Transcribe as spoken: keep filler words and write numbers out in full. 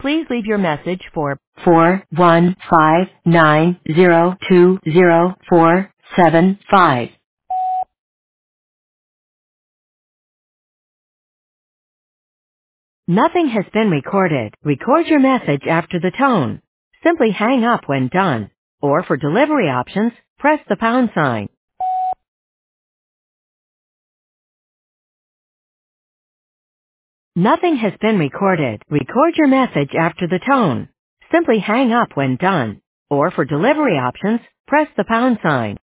Please leave your message for four one five nine zero two zero four seven five. Nothing has been recorded. Record your message after the tone. Simply hang up when done. Or for delivery options, press the pound sign. Nothing has been recorded. Record your message after the tone. Simply hang up when done. Or for delivery options, press the pound sign.